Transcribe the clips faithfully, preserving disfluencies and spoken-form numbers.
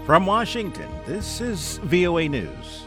From Washington, this is V O A News.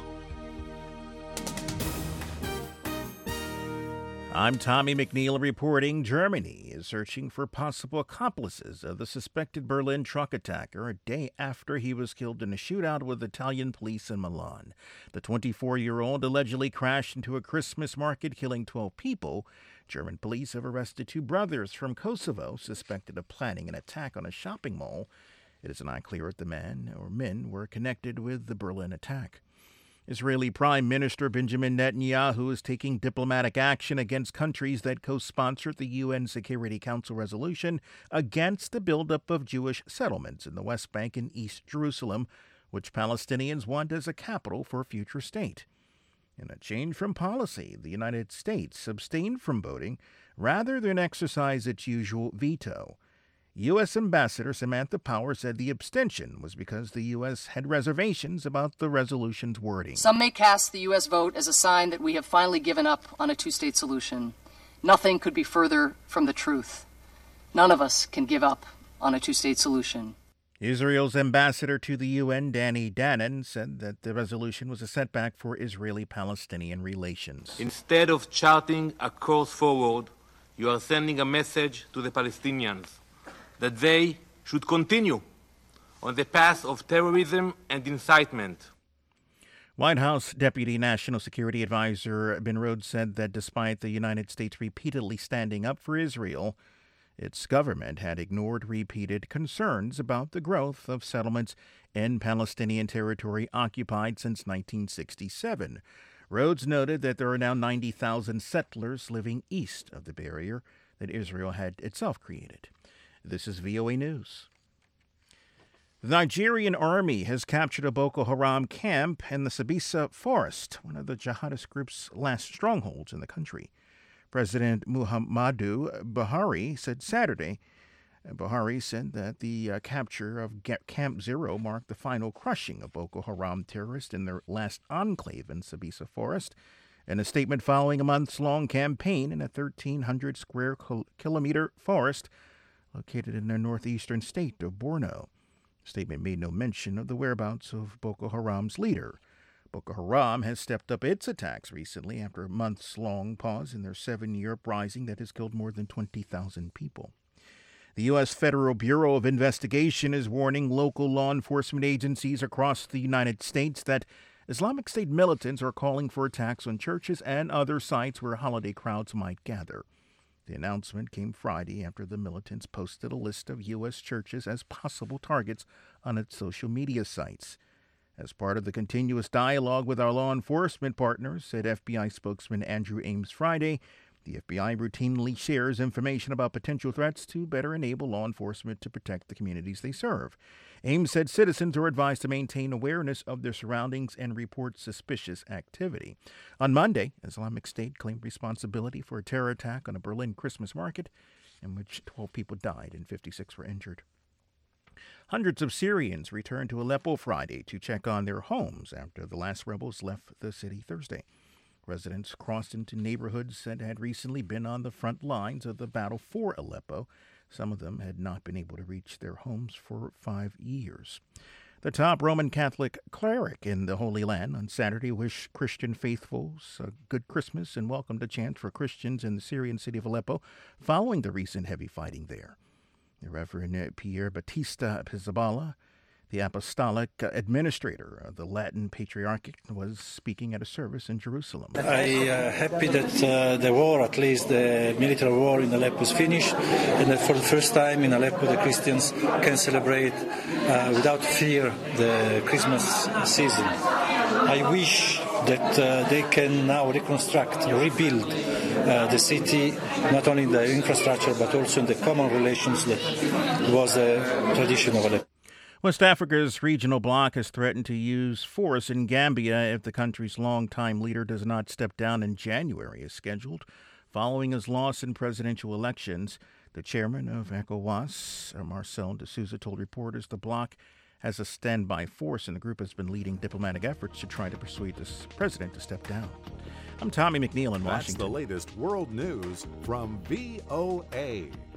I'm Tommy McNeil reporting. Germany is searching for possible accomplices of the suspected Berlin truck attacker a day after he was killed in a shootout with Italian police in Milan. The twenty-four-year-old allegedly crashed into a Christmas market, killing twelve people. German police have arrested two brothers from Kosovo suspected of planning an attack on a shopping mall. It is not clear if the men or men were connected with the Berlin attack. Israeli Prime Minister Benjamin Netanyahu is taking diplomatic action against countries that co-sponsored the U N Security Council resolution against the buildup of Jewish settlements in the West Bank and East Jerusalem, which Palestinians want as a capital for a future state. In a change from policy, the United States abstained from voting rather than exercise its usual veto. U S. Ambassador Samantha Power said the abstention was because the U S had reservations about the resolution's wording. Some may cast the U S vote as a sign that we have finally given up on a two-state solution. Nothing could be further from the truth. None of us can give up on a two-state solution. Israel's ambassador to the U N, Danny Danon, said that the resolution was a setback for Israeli-Palestinian relations. Instead of charting a course forward, you are sending a message to the Palestinians that they should continue on the path of terrorism and incitement. White House Deputy National Security Advisor Ben Rhodes said that despite the United States repeatedly standing up for Israel, its government had ignored repeated concerns about the growth of settlements in Palestinian territory occupied since nineteen sixty-seven. Rhodes noted that there are now ninety thousand settlers living east of the barrier that Israel had itself created. This is V O A News. The Nigerian army has captured a Boko Haram camp in the Sambisa Forest, one of the jihadist group's last strongholds in the country. President Muhammadu Buhari said Saturday. Buhari said that the uh, capture of Camp Zero marked the final crushing of Boko Haram terrorists in their last enclave in Sambisa Forest. In a statement following a months-long campaign in a thirteen hundred square kilometer forest located in the northeastern state of Borno. The statement made no mention of the whereabouts of Boko Haram's leader. Boko Haram has stepped up its attacks recently after a months-long pause in their seven-year uprising that has killed more than twenty thousand people. The U S. Federal Bureau of Investigation is warning local law enforcement agencies across the United States that Islamic State militants are calling for attacks on churches and other sites where holiday crowds might gather. The announcement came Friday after the militants posted a list of U S churches as possible targets on its social media sites. As part of the continuous dialogue with our law enforcement partners, said F B I spokesman Andrew Ames Friday, the F B I routinely shares information about potential threats to better enable law enforcement to protect the communities they serve. Ames said citizens are advised to maintain awareness of their surroundings and report suspicious activity. On Monday, Islamic State claimed responsibility for a terror attack on a Berlin Christmas market in which twelve people died and fifty-six were injured. Hundreds of Syrians returned to Aleppo Friday to check on their homes after the last rebels left the city Thursday. Residents crossed into neighborhoods that had recently been on the front lines of the battle for Aleppo. Some of them had not been able to reach their homes for five years. The top Roman Catholic cleric in the Holy Land on Saturday wished Christian faithfuls a good Christmas and welcomed a chant for Christians in the Syrian city of Aleppo following the recent heavy fighting there. The Reverend Pierre Battista Pizzaballa, the apostolic administrator of the Latin Patriarchate, was speaking at a service in Jerusalem. I'm uh, happy that uh, the war, at least the military war in Aleppo, is finished, and that for the first time in Aleppo the Christians can celebrate uh, without fear the Christmas season. I wish that uh, they can now reconstruct, rebuild uh, the city, not only in the infrastructure but also in the common relations that was a tradition of Aleppo. West Africa's regional bloc has threatened to use force in Gambia if the country's longtime leader does not step down in January as scheduled. Following his loss in presidential elections, the chairman of ECOWAS, Marcel de Souza, told reporters the bloc has a standby force, and the group has been leading diplomatic efforts to try to persuade the president to step down. I'm Tommy McNeil in Washington. That's the latest world news from V O A.